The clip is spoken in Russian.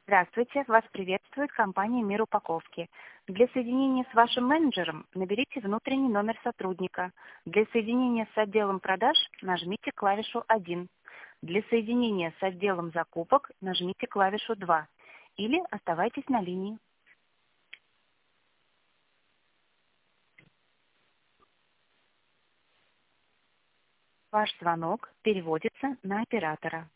Здравствуйте, вас приветствует компания «Мир упаковки». Для соединения с вашим менеджером наберите внутренний номер сотрудника. Для соединения с отделом продаж нажмите клавишу 1. Для соединения с отделом закупок нажмите клавишу 2. Или оставайтесь на линии. Ваш звонок переводится на оператора.